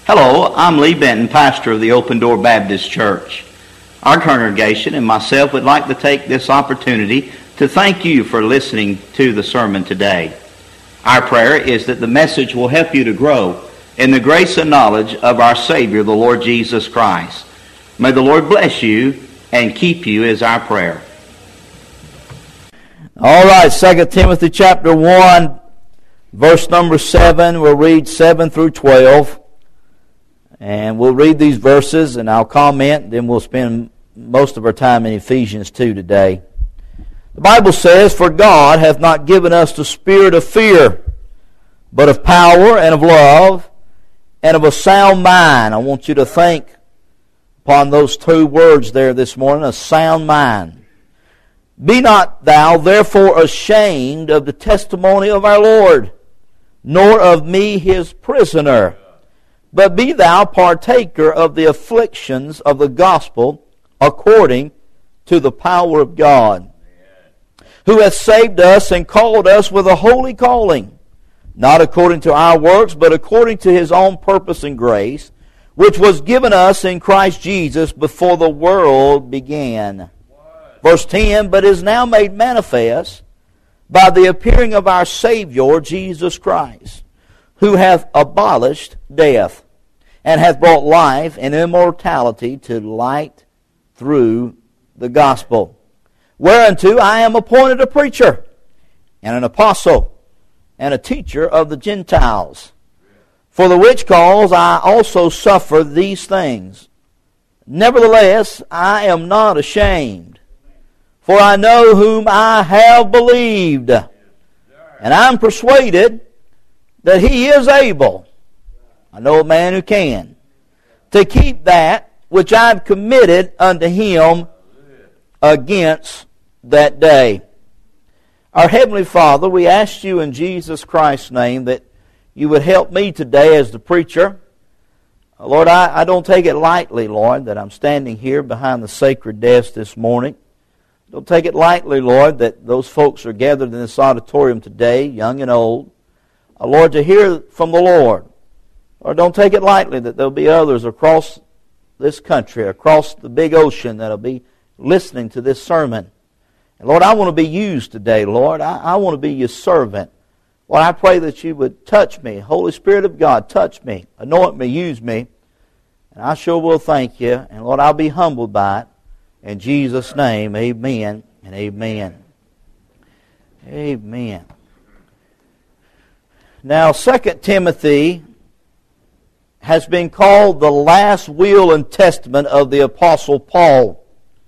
Hello, I'm Lee Benton, pastor of the Open Door Baptist Church. Our congregation and myself would like to take this opportunity to thank you for listening to the sermon today. Our prayer is that the message will help you to grow in the grace and knowledge of our Savior, the Lord Jesus Christ. May the Lord bless you and keep you is our prayer. All right, 2 Timothy chapter 1, verse number 7. We'll read 7 through 12. And we'll read these verses and I'll comment, then we'll spend most of our time in Ephesians 2 today. The Bible says, "For God hath not given us the spirit of fear, but of power and of love and of a sound mind." I want you to think upon those two words there this morning, a sound mind. "Be not thou therefore ashamed of the testimony of our Lord, nor of me his prisoner. But be thou partaker of the afflictions of the gospel according to the power of God, who hath saved us and called us with a holy calling, not according to our works, but according to his own purpose and grace, which was given us in Christ Jesus before the world began." Verse 10, "But is now made manifest by the appearing of our Savior Jesus Christ, who hath abolished death, and hath brought life and immortality to light through the gospel. Whereunto I am appointed a preacher, and an apostle, and a teacher of the Gentiles. For the which cause I also suffer these things. Nevertheless, I am not ashamed, for I know whom I have believed, and I am persuaded that he is able," I know a man who can, "to keep that which I have committed unto him against that day." Our Heavenly Father, we ask you in Jesus Christ's name that you would help me today as the preacher. Lord, I don't take it lightly, Lord, that I'm standing here behind the sacred desk this morning. Don't take it lightly, Lord, that those folks are gathered in this auditorium today, young and old. Lord, to hear from the Lord. Or don't take it lightly that there'll be others across this country, across the big ocean that'll be listening to this sermon. And Lord, I want to be used today, Lord. I want to be your servant. Lord, I pray that you would touch me. Holy Spirit of God, touch me, anoint me, use me. And I sure will thank you. And Lord, I'll be humbled by it. In Jesus' name, amen and amen. Amen. Now, 2 Timothy has been called the last will and testament of the Apostle Paul.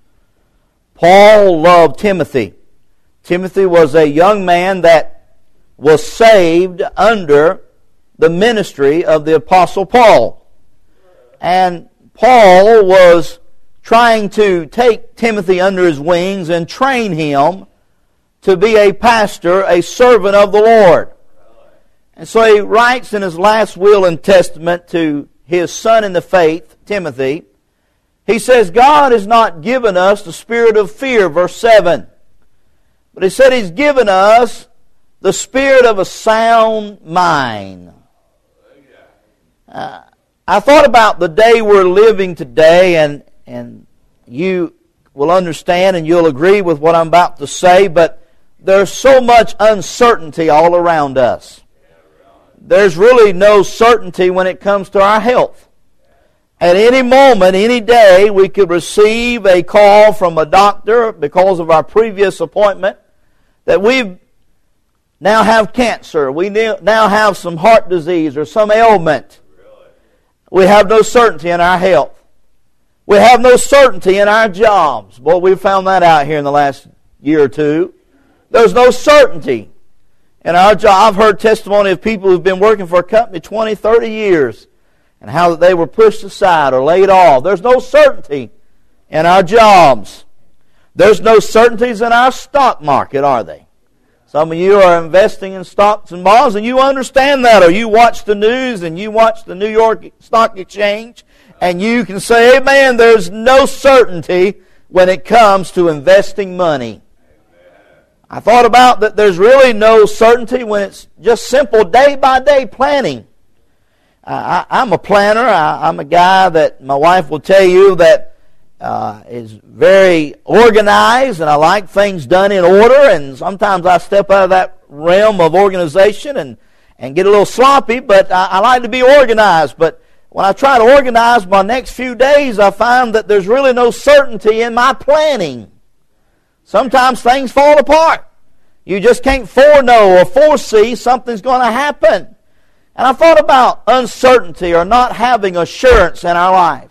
Paul loved Timothy. Timothy was a young man that was saved under the ministry of the Apostle Paul. And Paul was trying to take Timothy under his wings and train him to be a pastor, a servant of the Lord. And so he writes in his last will and testament to his son in the faith, Timothy, he says, God has not given us the spirit of fear, verse 7. But he said he's given us the spirit of a sound mind. I thought about the day we're living today, and you will understand and you'll agree with what I'm about to say, but there's so much uncertainty all around us. There's really no certainty when it comes to our health. At any moment, any day, we could receive a call from a doctor because of our previous appointment that we now have cancer, we now have some heart disease or some ailment. We have no certainty in our health. We have no certainty in our jobs. Boy, we've found that out here in the last year or two. There's no certainty in our job. I've heard testimony of people who've been working for a company 20, 30 years and how they were pushed aside or laid off. There's no certainty in our jobs. There's no certainties in our stock market, are they? Some of you are investing in stocks and bonds, and you understand that, or you watch the news and you watch the New York Stock Exchange, and you can say, amen, there's no certainty when it comes to investing money. I thought about that there's really no certainty when it's just simple day-by-day planning. I'm a planner. I'm a guy that my wife will tell you that is very organized, and I like things done in order, and sometimes I step out of that realm of organization and get a little sloppy, but I like to be organized. But when I try to organize my next few days, I find that there's really no certainty in my planning. Sometimes things fall apart. You just can't foreknow or foresee something's going to happen. And I thought about uncertainty or not having assurance in our life.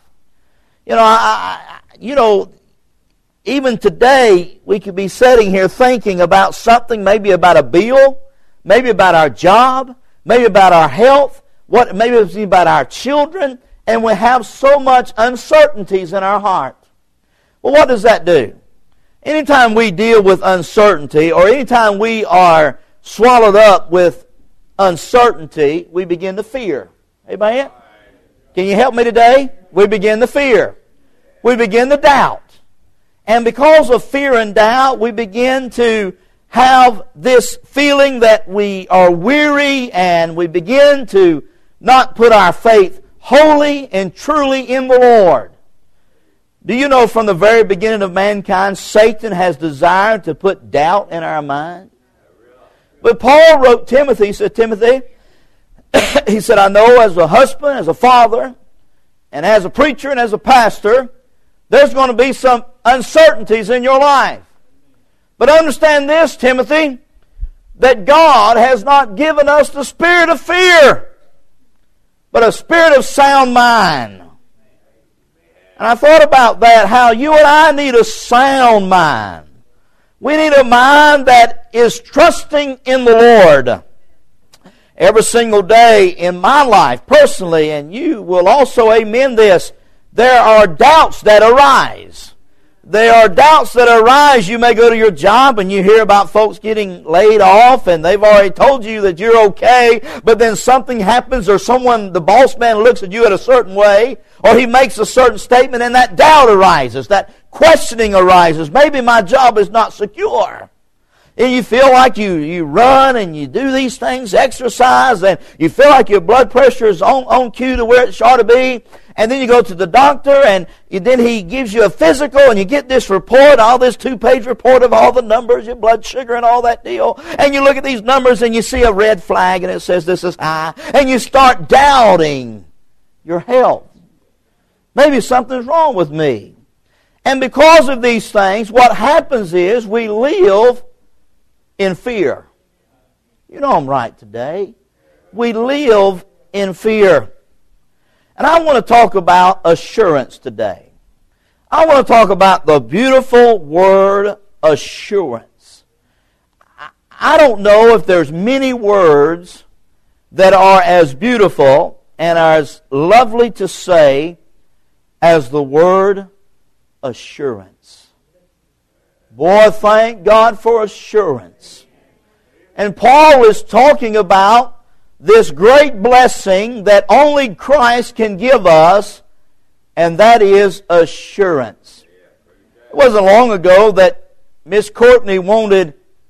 Even today we could be sitting here thinking about something, maybe about a bill, maybe about our job, maybe about our health, maybe it's about our children, and we have so much uncertainties in our heart. Well, what does that do? Anytime we deal with uncertainty, or anytime we are swallowed up with uncertainty, we begin to fear. Amen? Can you help me today? We begin to fear. We begin to doubt. And because of fear and doubt, we begin to have this feeling that we are weary, and we begin to not put our faith wholly and truly in the Lord. Do you know from the very beginning of mankind, Satan has desired to put doubt in our mind? But Paul wrote Timothy, he said, Timothy, he said, I know as a husband, as a father, and as a preacher and as a pastor, there's going to be some uncertainties in your life. But understand this, Timothy, that God has not given us the spirit of fear, but a spirit of sound mind. And I thought about that, how you and I need a sound mind. We need a mind that is trusting in the Lord. Every single day in my life, personally, and you will also amen this, there are doubts that arise. There are doubts that arise. You may go to your job and you hear about folks getting laid off, and they've already told you that you're okay, but then something happens, or the boss man looks at you in a certain way, or he makes a certain statement, and that doubt arises, that questioning arises. Maybe my job is not secure. And you feel like you run and you do these things, exercise, and you feel like your blood pressure is on cue to where it ought to be. And then you go to the doctor, and then he gives you a physical, and you get this report, all this 2-page report of all the numbers, your blood sugar and all that deal. And you look at these numbers, and you see a red flag, and it says this is high. And you start doubting your health. Maybe something's wrong with me. And because of these things, what happens is we live in fear. You know I'm right today. We live in fear. And I want to talk about assurance today. I want to talk about the beautiful word assurance. I don't know if there's many words that are as beautiful and are as lovely to say as the word assurance. Boy, thank God for assurance. And Paul is talking about this great blessing that only Christ can give us, and that is assurance. It wasn't long ago that Miss Courtney wanted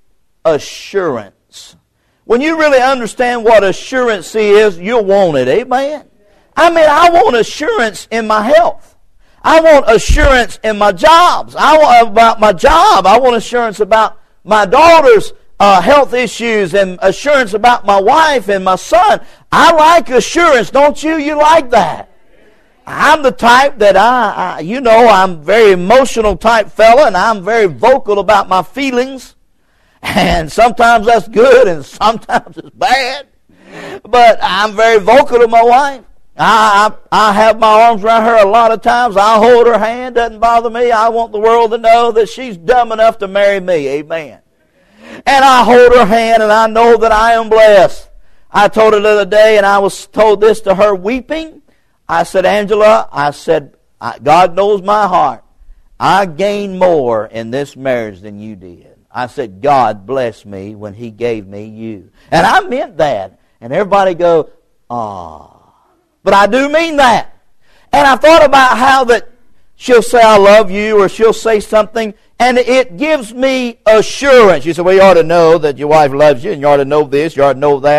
assurance. When you really understand what assurance is, you'll want it. Amen? I want assurance in my health. I want assurance in my jobs. I want about my job. I want assurance about my daughter's health issues, and assurance about my wife and my son. I like assurance, don't you? You like that? I'm the type that I'm very emotional type fella, and I'm very vocal about my feelings. And sometimes that's good, and sometimes it's bad. But I'm very vocal to my wife. I have my arms around her a lot of times. I hold her hand, doesn't bother me. I want the world to know that she's dumb enough to marry me. Amen. And I hold her hand, and I know that I am blessed. I told her the other day, and I was told this to her weeping. I said, Angela, God knows my heart. I gained more in this marriage than you did. I said, God blessed me when He gave me you. And I meant that. And everybody go, ah. But I do mean that. And I thought about how that she'll say, I love you, or she'll say something, and it gives me assurance. You say, well, you ought to know that your wife loves you, and you ought to know this, you ought to know that.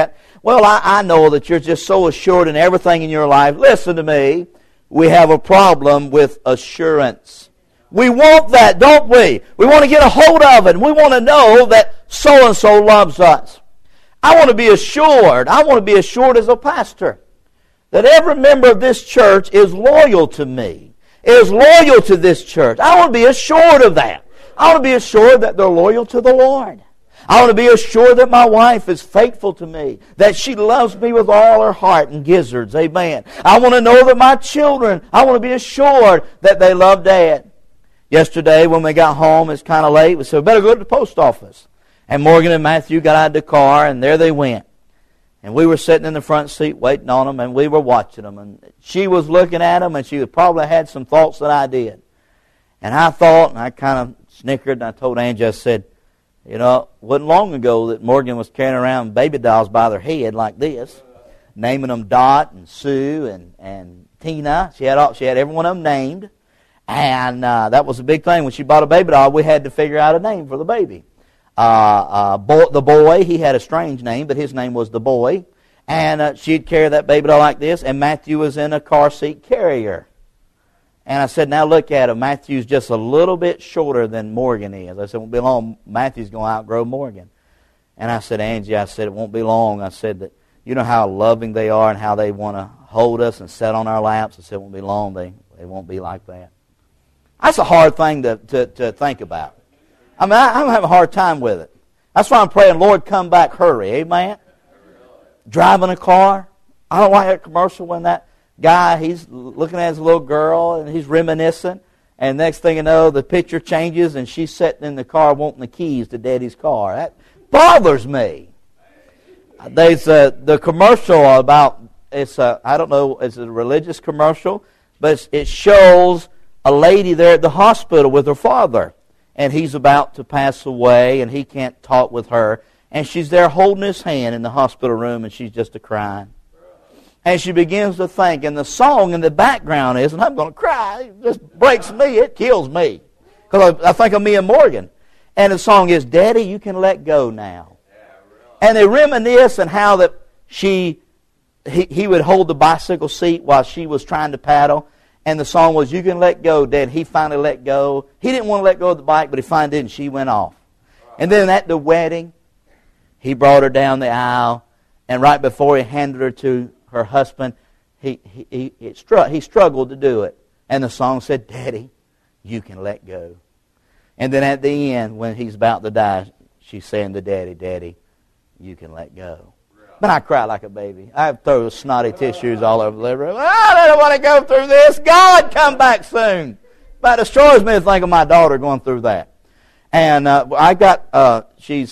Well, I know that you're just so assured in everything in your life. Listen to me. We have a problem with assurance. We want that, don't we? We want to get a hold of it. We want to know that so-and-so loves us. I want to be assured. I want to be assured as a pastor that every member of this church is loyal to me, is loyal to this church. I want to be assured of that. I want to be assured that they're loyal to the Lord. I want to be assured that my wife is faithful to me, that she loves me with all her heart and gizzards. Amen. I want to know that my children, I want to be assured that they love Dad. Yesterday when we got home, it's kind of late, we said, we better go to the post office. And Morgan and Matthew got out of the car, and there they went. And we were sitting in the front seat waiting on them, and we were watching them. And she was looking at them, and she probably had some thoughts that I did. And I thought, and I kind of snickered, and I told Angie, I said, you know, it wasn't long ago that Morgan was carrying around baby dolls by their head like this, naming them Dot and Sue and Tina. She had every one of them named. And that was a big thing. When she bought a baby doll, we had to figure out a name for the baby. The boy, he had a strange name, but his name was the boy. And she'd carry that baby doll like this, and Matthew was in a car seat carrier. And I said, now look at him. Matthew's just a little bit shorter than Morgan is. I said, it won't be long. Matthew's going to outgrow Morgan. And I said, Angie, I said, it won't be long. I said that, you know how loving they are and how they want to hold us and sit on our laps. I said, it won't be long. They won't be like that. That's a hard thing to think about. I mean, I'm having a hard time with it. That's why I'm praying, Lord, come back, hurry. Amen? Driving a car. I don't like that commercial when that guy, he's looking at his little girl and he's reminiscing. And next thing you know, the picture changes and she's sitting in the car wanting the keys to Daddy's car. That bothers me. There's the commercial about, I don't know, it's a religious commercial, but it shows a lady there at the hospital with her father. And he's about to pass away, and he can't talk with her. And she's there holding his hand in the hospital room, and she's just a-crying. And she begins to think, and the song in the background is, and I'm going to cry, it just breaks me, it kills me. Because I think of me and Morgan. And the song is, Daddy, you can let go now. And they reminisce on how that he would hold the bicycle seat while she was trying to paddle. And the song was, you can let go, Dad. He finally let go. He didn't want to let go of the bike, but he finally did, and she went off. And then at the wedding, he brought her down the aisle, and right before he handed her to her husband, he struggled to do it. And the song said, Daddy, you can let go. And then at the end, when he's about to die, she's saying to Daddy, Daddy, you can let go. But I cry like a baby. I throw snotty tissues all over the living room. I don't want to go through this. God, come back soon. But it destroys me to think of my daughter going through that. And I got, she's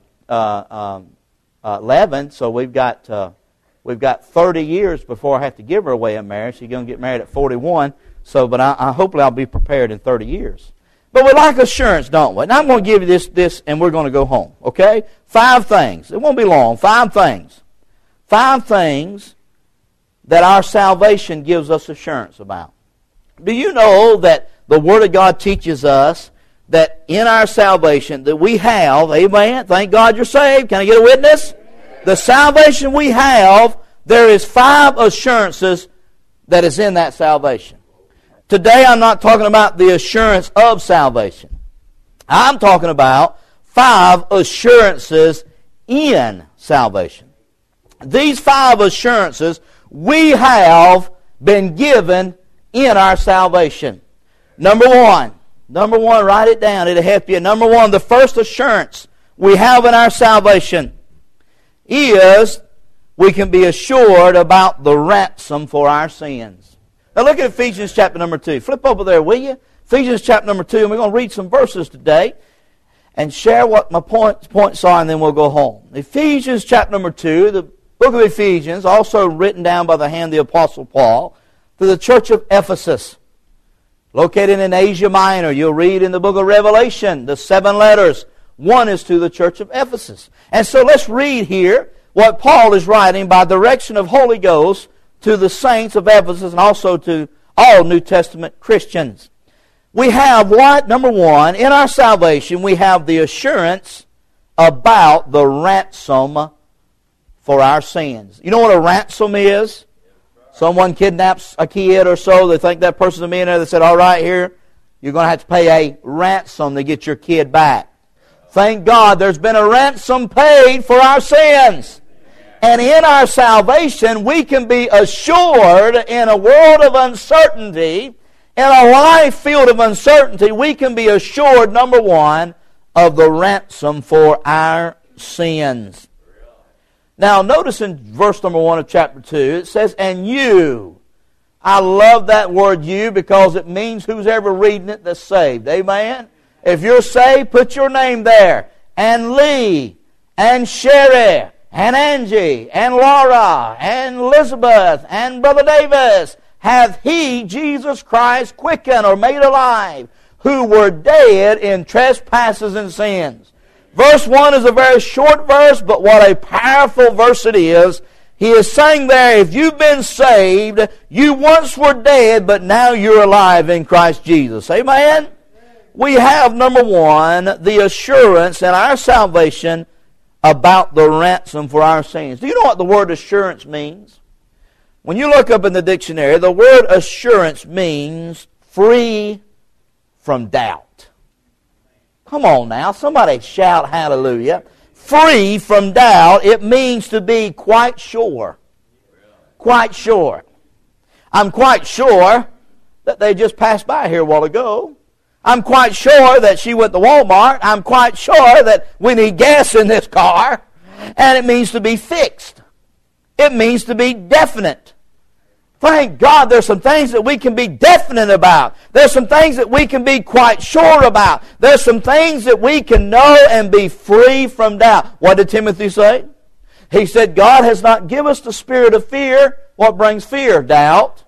11, so we've got 30 years before I have to give her away in marriage. She's going to get married at 41. So, but hopefully I'll be prepared in 30 years. But we like assurance, don't we? And I'm going to give you this, and we're going to go home, okay? 5 things. It won't be long. 5 things. 5 things that our salvation gives us assurance about. Do you know that the Word of God teaches us that in our salvation that we have, amen, thank God you're saved. Can I get a witness? The salvation we have, there is 5 assurances that is in that salvation. Today I'm not talking about the assurance of salvation. I'm talking about 5 assurances in salvation. These 5 assurances we have been given in our salvation. Number one, write it down. It'll help you. Number 1, the first assurance we have in our salvation is we can be assured about the ransom for our sins. Now look at Ephesians chapter number 2. Flip over there, will you? Ephesians chapter number 2, and we're going to read some verses today and share what my points are, and then we'll go home. Ephesians chapter number 2, the book of Ephesians, also written down by the hand of the Apostle Paul, to the church of Ephesus, located in Asia Minor. You'll read in the book of Revelation, the 7 letters. One is to the church of Ephesus. And so let's read here what Paul is writing by direction of Holy Ghost to the saints of Ephesus and also to all New Testament Christians. We have what? Number 1, in our salvation we have the assurance about the ransom for our sins. You know what a ransom is? Someone kidnaps a kid or so. They think that person's a millionaire. They said, all right, here, you're going to have to pay a ransom to get your kid back. Thank God there's been a ransom paid for our sins. And in our salvation, we can be assured in a world of uncertainty, in a life field of uncertainty, we can be assured, number one, of the ransom for our sins. Now, notice in verse number 1 of chapter 2, it says, and you. I love that word you because it means who's ever reading it that's saved. Amen? If you're saved, put your name there. And Lee, and Sherry, and Angie, and Laura, and Elizabeth, and Brother Davis, hath He, Jesus Christ, quickened or made alive, who were dead in trespasses and sins. Verse 1 is a very short verse, but what a powerful verse it is. He is saying there, if you've been saved, you once were dead, but now you're alive in Christ Jesus. Amen? We have, number one, the assurance in our salvation about the ransom for our sins. Do you know what the word assurance means? When you look up in the dictionary, the word assurance means free from doubt. Come on now, somebody shout hallelujah. Free from doubt, it means to be quite sure. Quite sure. I'm quite sure that they just passed by here a while ago. I'm quite sure that she went to Walmart. I'm quite sure that we need gas in this car. And it means to be fixed. It means to be definite. Thank God there's some things that we can be definite about. There's some things that we can be quite sure about. There's some things that we can know and be free from doubt. What did Timothy say? He said, God has not given us the spirit of fear. What brings fear? Doubt.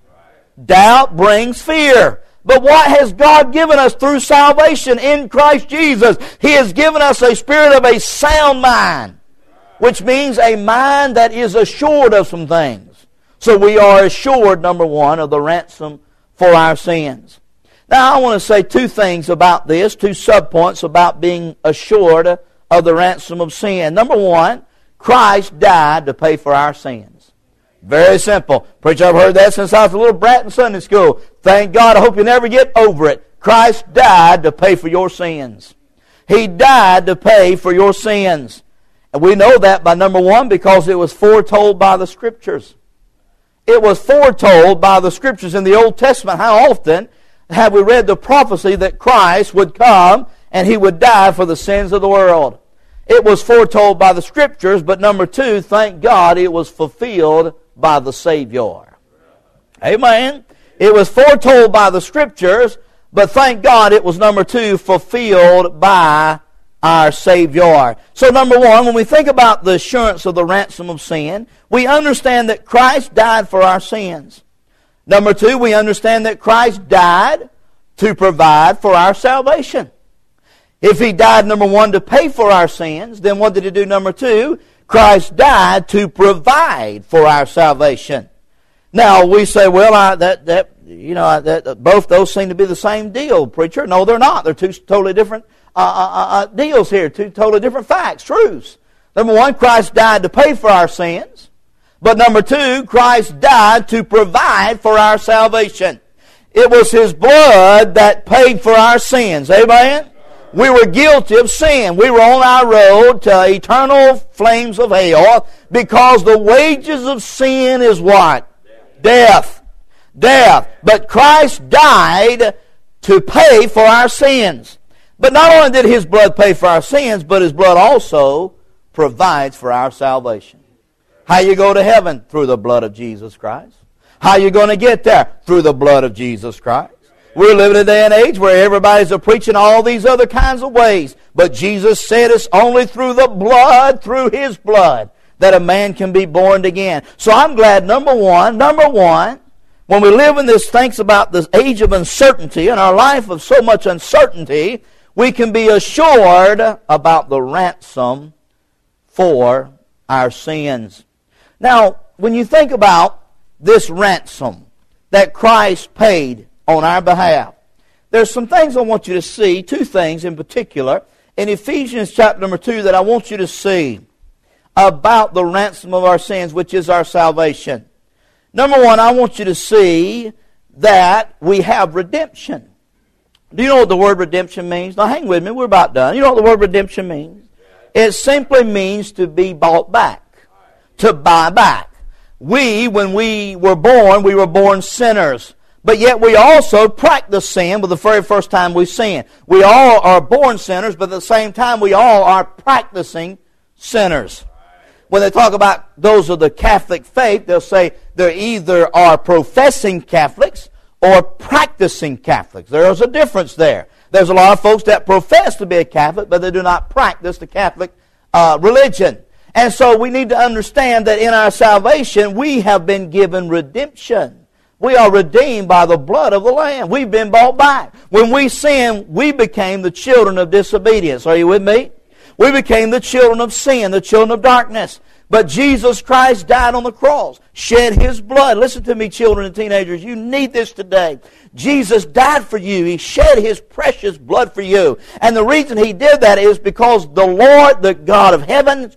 Doubt brings fear. But what has God given us through salvation in Christ Jesus? He has given us a spirit of a sound mind, which means a mind that is assured of some things. So we are assured, number one, of the ransom for our sins. Now I want to say two things about this, two subpoints about being assured of the ransom of sin. Number one, Christ died to pay for our sins. Very simple. Preacher, I've heard that since I was a little brat in Sunday school. Thank God, I hope you never get over it. Christ died to pay for your sins. He died to pay for your sins. And we know that by number one, because it was foretold by the Scriptures. It was foretold by the Scriptures in the Old Testament. How often have we read the prophecy that Christ would come and He would die for the sins of the world? It was foretold by the Scriptures, but number two, thank God, it was fulfilled by the Savior. Amen. It was foretold by the Scriptures, but thank God it was, number two, fulfilled by our Savior. So number one, when we think about the assurance of the ransom of sin, we understand that Christ died for our sins. Number two, we understand that Christ died to provide for our salvation. If He died, number one, to pay for our sins, then what did He do, number two? Christ died to provide for our salvation. Now, we say, well, both those seem to be the same deal, preacher. No, they're not. They're two totally different deals here, two totally different facts, truths. Number one, Christ died to pay for our sins. But number two, Christ died to provide for our salvation. It was His blood that paid for our sins. Amen? We were guilty of sin. We were on our road to eternal flames of hell because the wages of sin is what? Death. Death. But Christ died to pay for our sins. But not only did His blood pay for our sins, but His blood also provides for our salvation. How you go to heaven? Through the blood of Jesus Christ. How you going to get there? Through the blood of Jesus Christ. We're living in a day and age where everybody's preaching all these other kinds of ways. But Jesus said it's only through the blood, through His blood, that a man can be born again. So I'm glad, number one, when we live in this, thanks about this age of uncertainty, and our life of so much uncertainty, we can be assured about the ransom for our sins. Now, when you think about this ransom that Christ paid on our behalf, there's some things I want you to see, two things in particular, in Ephesians chapter number 2 that I want you to see. about the ransom of our sins, which is our salvation. Number one, I want you to see that we have redemption. Do you know what the word redemption means? Now hang with me, we're about done. You know what the word redemption means? It simply means to be bought back, to buy back. When we were born sinners. But yet we also practice sin with the very first time we sin. We all are born sinners, but at the same time we all are practicing sinners. When they talk about those of the Catholic faith, they'll say they either are professing Catholics or practicing Catholics. There's a difference there. There's a lot of folks that profess to be a Catholic, but they do not practice the Catholic religion. And so we need to understand that in our salvation, we have been given redemption. We are redeemed by the blood of the Lamb. We've been bought back. When we sinned, we became the children of disobedience. Are you with me? We became the children of sin, the children of darkness. But Jesus Christ died on the cross, shed His blood. Listen to me, children and teenagers. You need this today. Jesus died for you. He shed His precious blood for you. And the reason He did that is because the Lord, the God of heaven,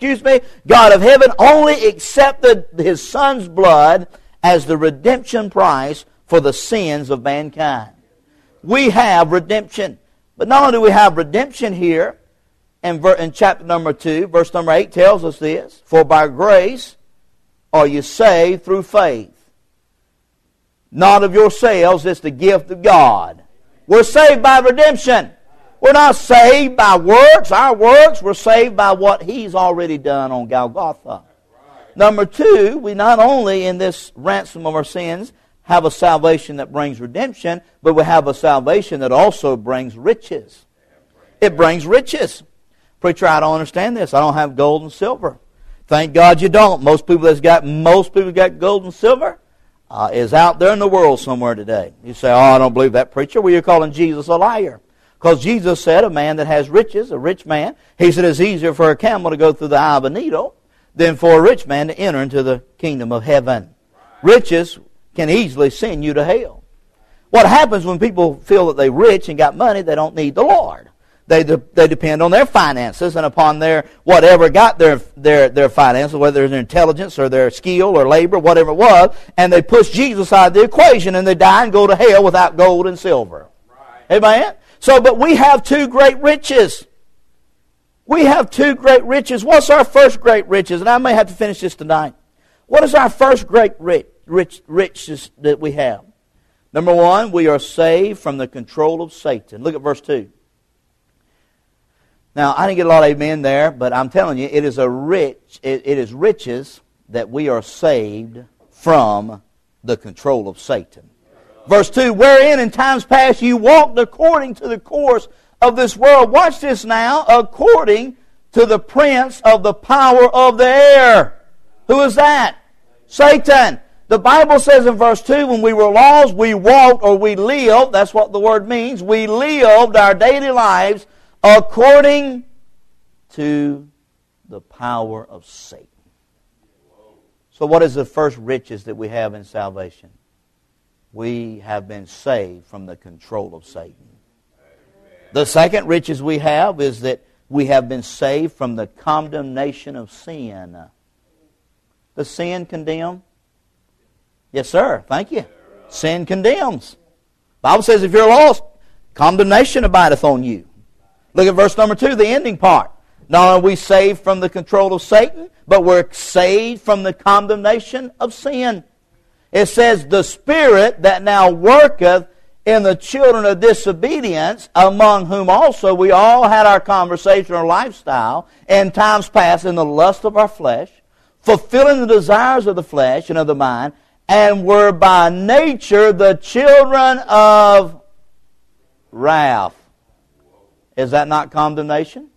only accepted His Son's blood as the redemption price for the sins of mankind. We have redemption. But not only do we have redemption here, in chapter number 2, verse number 8 tells us this, for by grace are you saved through faith. Not of yourselves, it's the gift of God. We're saved by redemption. We're not saved by works, our works. We're saved by what He's already done on Golgotha. Number 2, we not only in this ransom of our sins have a salvation that brings redemption, but we have a salvation that also brings riches. It brings riches. Preacher, I don't understand this. I don't have gold and silver. Thank God you don't. Most people who got gold and silver is out there in the world somewhere today. You say, I don't believe that, preacher. Well, you're calling Jesus a liar. Because Jesus said a man that has riches, a rich man, He said it's easier for a camel to go through the eye of a needle than for a rich man to enter into the kingdom of heaven. Riches can easily send you to hell. What happens when people feel that they're rich and got money, they don't need the Lord. They depend on their finances and upon their whatever got their finances, whether it's their intelligence or their skill or labor, whatever it was, and they push Jesus out of the equation and they die and go to hell without gold and silver. Right. Amen? So, but we have two great riches. We have two great riches. What's our first great riches? And I may have to finish this tonight. What is our first great riches that we have? Number 1, we are saved from the control of Satan. Look at verse 2. Now, I didn't get a lot of amen there, but I'm telling you, it is riches that we are saved from the control of Satan. Verse 2, wherein in times past you walked according to the course of this world. Watch this now. According to the prince of the power of the air. Who is that? Satan. The Bible says in verse 2, when we were lost, we walked or we lived. That's what the word means. We lived our daily lives according to the power of Satan. So what is the first riches that we have in salvation? We have been saved from the control of Satan. The second riches we have is that we have been saved from the condemnation of sin. Does sin condemn? Yes, sir. Thank you. Sin condemns. The Bible says if you're lost, condemnation abideth on you. Look at verse number 2, the ending part. Not are we saved from the control of Satan, but we're saved from the condemnation of sin. It says, the Spirit that now worketh in the children of disobedience, among whom also we all had our conversation or lifestyle in times past in the lust of our flesh, fulfilling the desires of the flesh and of the mind, and were by nature the children of wrath. Is that not condemnation?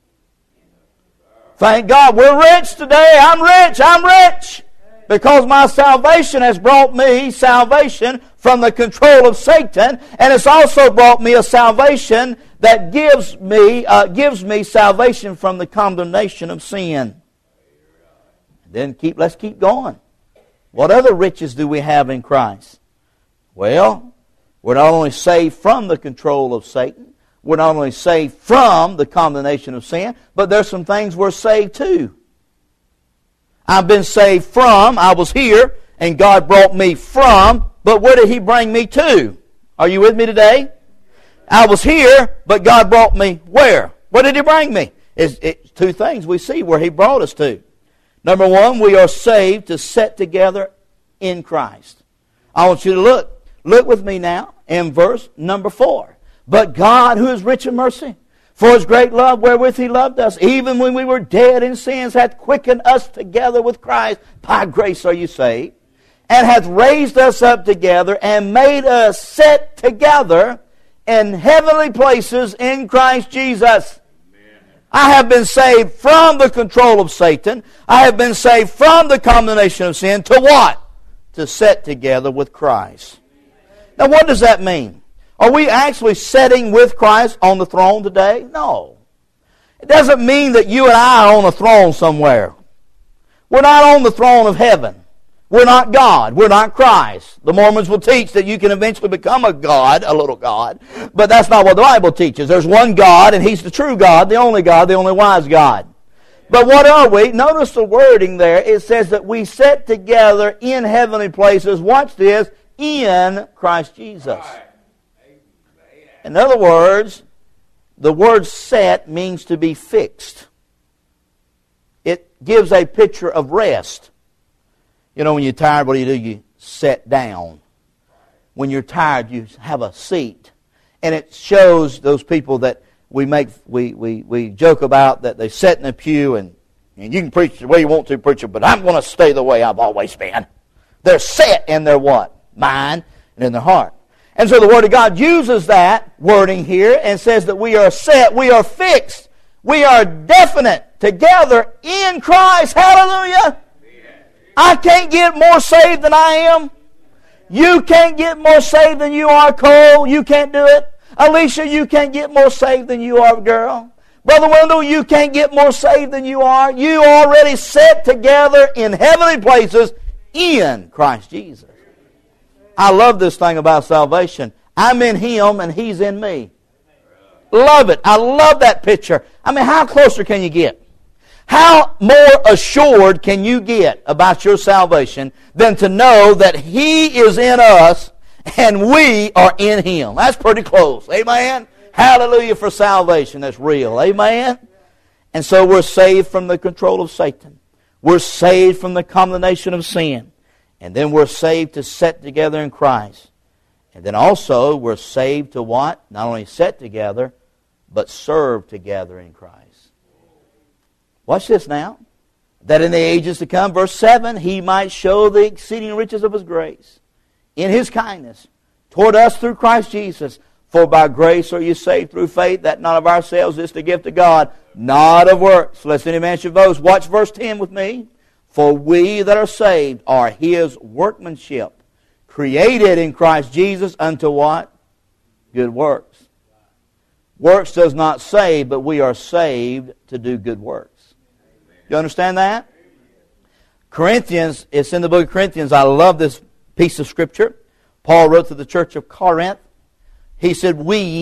Thank God we're rich today. I'm rich. Because my salvation has brought me salvation from the control of Satan, and it's also brought me a salvation that gives me salvation from the condemnation of sin. Then let's keep going. What other riches do we have in Christ? Well, we're not only saved from the control of Satan, we're not only saved from the condemnation of sin, but there's some things we're saved to. I've been saved from. I was here, and God brought me from. But where did He bring me to? Are you with me today? I was here, but God brought me where? Where did He bring me? It's two things we see where He brought us to. Number one, we are saved to set together in Christ. I want you to look. Look with me now in verse number 4. But God, who is rich in mercy, for His great love wherewith He loved us, even when we were dead in sins, hath quickened us together with Christ. By grace are you saved. And hath raised us up together and made us sit together in heavenly places in Christ Jesus. I have been saved from the control of Satan. I have been saved from the condemnation of sin. To what? To sit together with Christ. Now what does that mean? Are we actually sitting with Christ on the throne today? No. It doesn't mean that you and I are on a throne somewhere. We're not on the throne of heaven. We're not God. We're not Christ. The Mormons will teach that you can eventually become a God, a little God. But that's not what the Bible teaches. There's one God, and He's the true God, the only wise God. But what are we? Notice the wording there. It says that we sit together in heavenly places. Watch this. In Christ Jesus. In other words, the word set means to be fixed. It gives a picture of rest. You know, when you're tired, what do? You sit down. When you're tired, you have a seat. And it shows those people that we joke about that they sit in a pew and you can preach the way you want to, preacher, but I'm going to stay the way I've always been. They're set in their what? Mind and in their heart. And so the Word of God uses that wording here and says that we are set, we are fixed, we are definite together in Christ. Hallelujah! I can't get more saved than I am. You can't get more saved than you are, Cole. You can't do it. Alicia, you can't get more saved than you are, girl. Brother Wendell, you can't get more saved than you are. You already set together in heavenly places in Christ Jesus. I love this thing about salvation. I'm in Him and He's in me. Love it. I love that picture. I mean, how closer can you get? How more assured can you get about your salvation than to know that He is in us and we are in Him? That's pretty close. Amen? Hallelujah for salvation. That's real. Amen? And so we're saved from the control of Satan. We're saved from the condemnation of sin. And then we're saved to sit together in Christ. And then also we're saved to what? Not only sit together, but serve together in Christ. Watch this now. That in the ages to come, verse 7, He might show the exceeding riches of His grace in His kindness toward us through Christ Jesus. For by grace are you saved through faith, that not of ourselves is the gift of God, not of works, lest any man should boast. Watch verse 10 with me. For we that are saved are His workmanship, created in Christ Jesus unto what? Good works. Works does not save, but we are saved to do good works. You understand that? Corinthians, it's in the book of Corinthians. I love this piece of Scripture. Paul wrote to the church of Corinth. He said,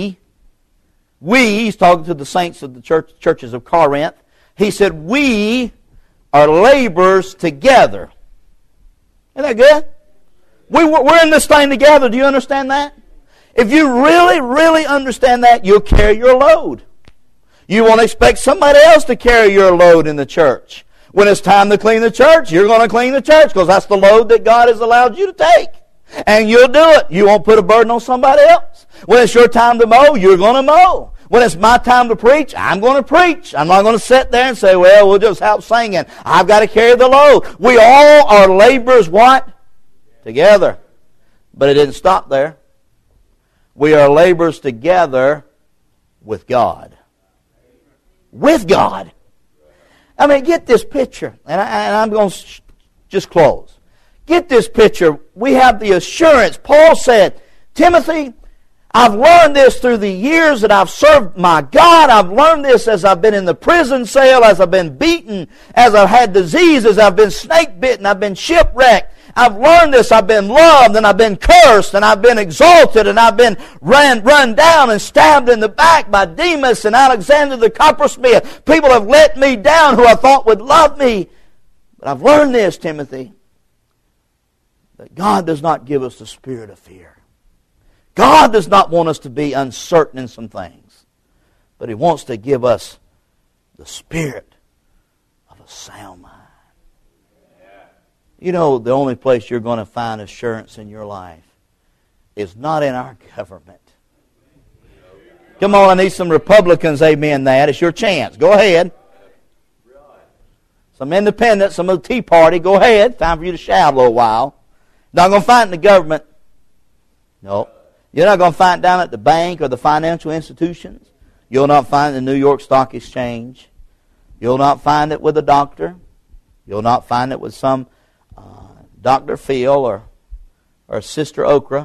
he's talking to the saints of the churches of Corinth. He said, we are laborers together. Isn't that good? We're in this thing together. Do you understand that? If you really, really understand that, you'll carry your load. You won't expect somebody else to carry your load in the church. When it's time to clean the church, you're going to clean the church because that's the load that God has allowed you to take. And you'll do it. You won't put a burden on somebody else. When it's your time to mow, you're going to mow. When it's my time to preach, I'm going to preach. I'm not going to sit there and say, well, we'll just help singing. I've got to carry the load. We all are laborers, what? Together. But it didn't stop there. We are laborers together with God. With God. I mean, get this picture. And I'm going to just close. Get this picture. We have the assurance. Paul said, Timothy, I've learned this through the years that I've served my God. I've learned this as I've been in the prison cell, as I've been beaten, as I've had diseases, I've been snake bitten, I've been shipwrecked. I've learned this. I've been loved and I've been cursed and I've been exalted and I've been run down and stabbed in the back by Demas and Alexander the coppersmith. People have let me down who I thought would love me. But I've learned this, Timothy, that God does not give us the spirit of fear. God does not want us to be uncertain in some things, but He wants to give us the spirit of a sound mind. You know, the only place you're going to find assurance in your life is not in our government. Come on, I need some Republicans, amen that. It's your chance. Go ahead. Some independents, some of the Tea Party, go ahead. Time for you to shout a little while. Not going to find it in the government. No. You're not going to find it down at the bank or the financial institutions. You'll not find it in the New York Stock Exchange. You'll not find it with a doctor. You'll not find it with some Dr. Phil or Sister Oprah,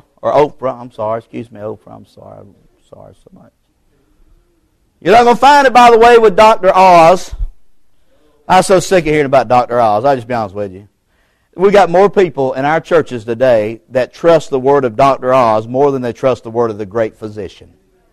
Oprah, I'm sorry so much. You're not going to find it, by the way, with Dr. Oz. I'm so sick of hearing about Dr. Oz. I'll just be honest with you. We got more people in our churches today that trust the word of Dr. Oz more than they trust the word of the great physician.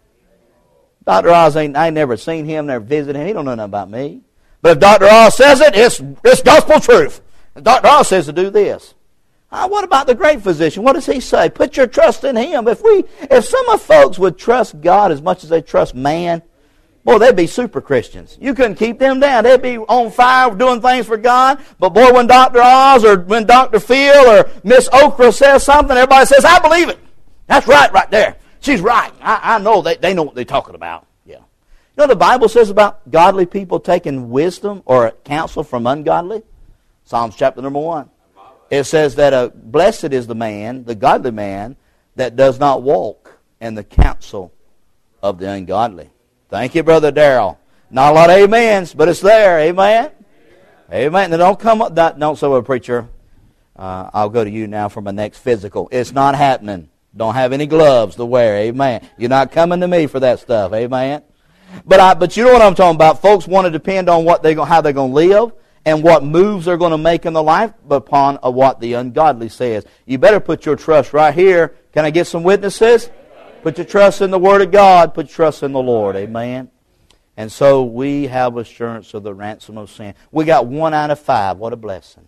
Dr. Oz, I ain't never seen him, never visited him. He don't know nothing about me. But if Dr. Oz says it, it's gospel truth. And Dr. Oz says to do this. What about the great physician? What does he say? Put your trust in him. If some of folks would trust God as much as they trust man, boy, they'd be super Christians. You couldn't keep them down. They'd be on fire doing things for God. But boy, when Dr. Oz or when Dr. Phil or Miss Oprah says something, everybody says, I believe it. That's right there. She's right. I know they know what they're talking about. Yeah. You know the Bible says about godly people taking wisdom or counsel from ungodly? Psalms chapter number 1. It says that blessed is the man, the godly man, that does not walk in the counsel of the ungodly. Thank you, Brother Darrell. Not a lot of amens, but it's there. Amen? Amen. Now don't come up, don't say, well, preacher, I'll go to you now for my next physical. It's not happening. Don't have any gloves to wear. Amen. You're not coming to me for that stuff. Amen. But you know what I'm talking about. Folks want to depend on how they're going to live and what moves they're going to make in their life upon what the ungodly says. You better put your trust right here. Can I get some witnesses? Put your trust in the Word of God. Put your trust in the Lord. Amen. And so we have assurance of the ransom of sin. We got 1 out of 5. What a blessing.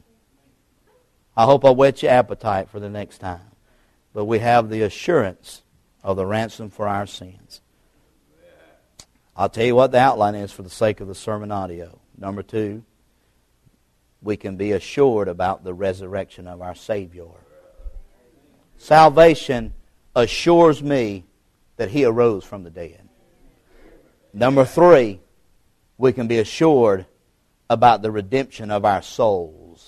I hope I whet your appetite for the next time. But we have the assurance of the ransom for our sins. I'll tell you what the outline is for the sake of the sermon audio. Number 2, we can be assured about the resurrection of our Savior. Salvation assures me that He arose from the dead. Number 3, we can be assured about the redemption of our souls.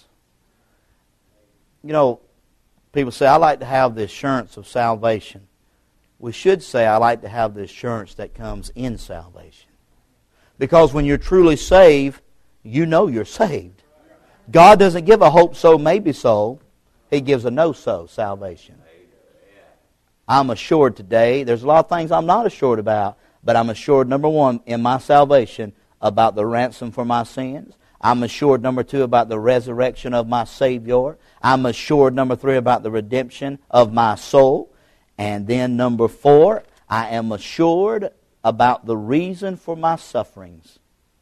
You know, people say, I like to have the assurance of salvation. We should say, I like to have the assurance that comes in salvation. Because when you're truly saved, you know you're saved. God doesn't give a hope so, maybe so. He gives a no so salvation. I'm assured today, there's a lot of things I'm not assured about, but I'm assured, number 1, in my salvation about the ransom for my sins. I'm assured, number 2, about the resurrection of my Savior. I'm assured, number 3, about the redemption of my soul. And then number 4, I am assured about the reason for my sufferings.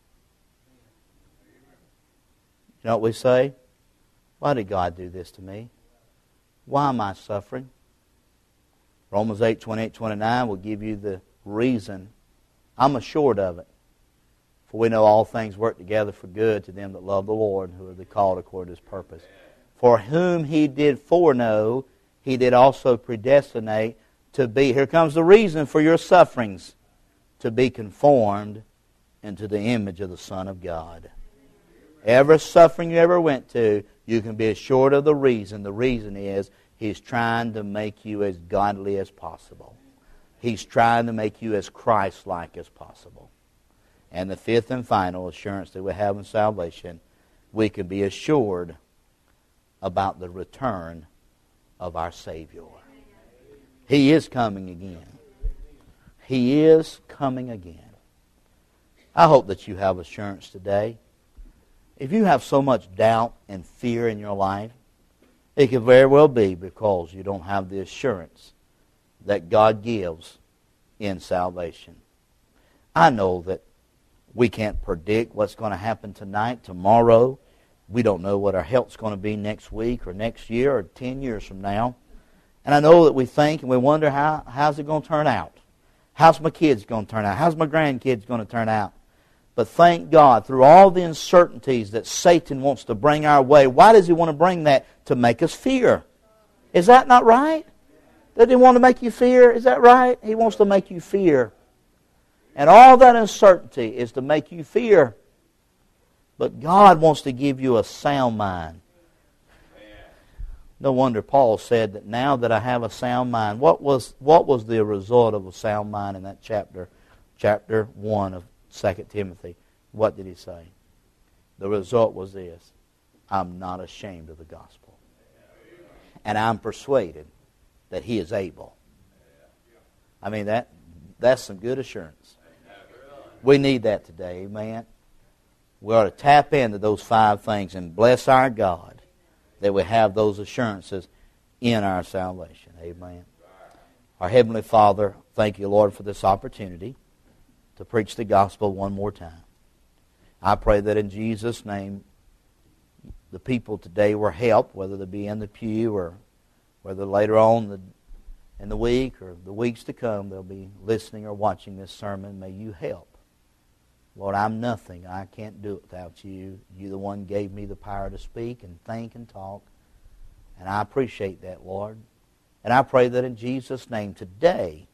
You know what we say? Why did God do this to me? Why am I suffering? Romans 8:28-29 will give you the reason. I'm assured of it. For we know all things work together for good to them that love the Lord, who are the called according to His purpose. For whom He did foreknow, He did also predestinate to be, here comes the reason for your sufferings, to be conformed into the image of the Son of God. Every suffering you ever went to, you can be assured of the reason. The reason is He's trying to make you as godly as possible. He's trying to make you as Christ-like as possible. And the 5th and final assurance that we have in salvation, we can be assured about the return of our Savior. He is coming again. He is coming again. I hope that you have assurance today. If you have so much doubt and fear in your life, it could very well be because you don't have the assurance that God gives in salvation. I know that we can't predict what's going to happen tonight, tomorrow, We don't know what our health's going to be next week or next year or 10 years from now. And I know that we think and we wonder, how's it going to turn out? How's my kids going to turn out? How's my grandkids going to turn out? But thank God, through all the uncertainties that Satan wants to bring our way, why does he want to bring that? To make us fear. Is that not right? Does he want to make you fear? Is that right? He wants to make you fear. And all that uncertainty is to make you fear. But God wants to give you a sound mind. No wonder Paul said that now that I have a sound mind. What was the result of a sound mind in that chapter 1 of 2 Timothy? What did he say? The result was this: I'm not ashamed of the gospel. And I'm persuaded that he is able. I mean, that's some good assurance. We need that today, amen. We ought to tap into those 5 things and bless our God that we have those assurances in our salvation. Amen. Our Heavenly Father, thank you, Lord, for this opportunity to preach the gospel one more time. I pray that in Jesus' name, the people today were helped, whether they be in the pew or whether later on in the week or the weeks to come they'll be listening or watching this sermon. May you help. Lord, I'm nothing. I can't do it without you. You the one gave me the power to speak and think and talk. And I appreciate that, Lord. And I pray that in Jesus' name today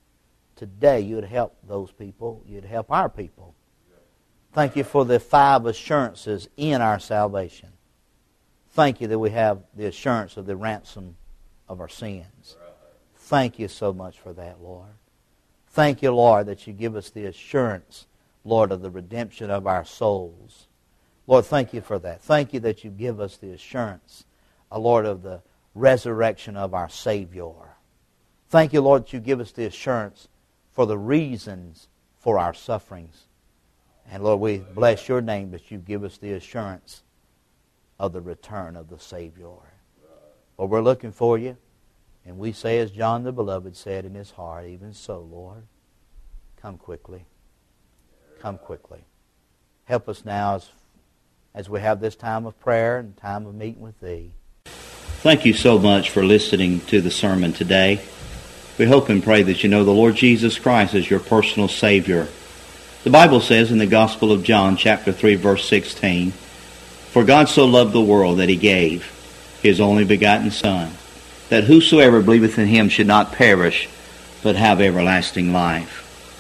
you would help those people. You'd help our people. Thank you for the 5 assurances in our salvation. Thank you that we have the assurance of the ransom of our sins. Thank you so much for that, Lord. Thank you, Lord, that you give us the assurance, Lord, of the redemption of our souls. Lord, thank you for that. Thank you that you give us the assurance, Lord, of the resurrection of our Savior. Thank you, Lord, that you give us the assurance for the reasons for our sufferings. And Lord, we bless your name that you give us the assurance of the return of the Savior. Lord, we're looking for you. And we say, as John the Beloved said in his heart, even so, Lord, come quickly. Come quickly. Help us now as we have this time of prayer and time of meeting with Thee. Thank you so much for listening to the sermon today. We hope and pray that you know the Lord Jesus Christ as your personal Savior. The Bible says in the Gospel of John, chapter 3, verse 16, "For God so loved the world that He gave His only begotten Son, that whosoever believeth in Him should not perish, but have everlasting life."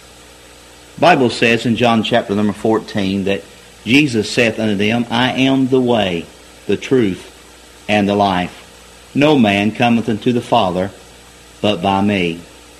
The Bible says in John chapter number 14 that Jesus saith unto them, "I am the way, the truth, and the life. No man cometh unto the Father but by me."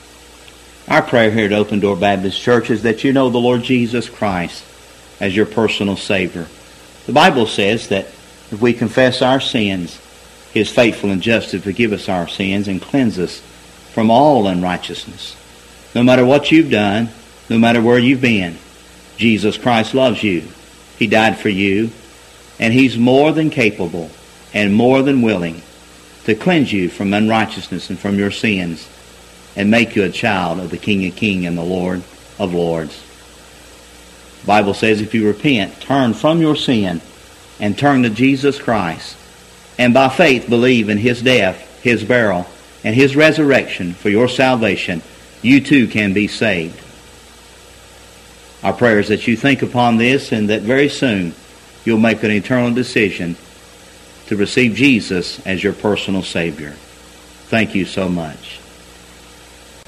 Our prayer here at Open Door Baptist Church is that you know the Lord Jesus Christ as your personal Savior. The Bible says that if we confess our sins, He is faithful and just to forgive us our sins and cleanse us from all unrighteousness. No matter what you've done, no matter where you've been, Jesus Christ loves you. He died for you, and He's more than capable and more than willing to cleanse you from unrighteousness and from your sins and make you a child of the King of Kings and the Lord of Lords. The Bible says if you repent, turn from your sin, and turn to Jesus Christ, and by faith believe in His death, His burial, and His resurrection for your salvation, you too can be saved. Our prayer is that you think upon this and that very soon you'll make an eternal decision to receive Jesus as your personal Savior. Thank you so much.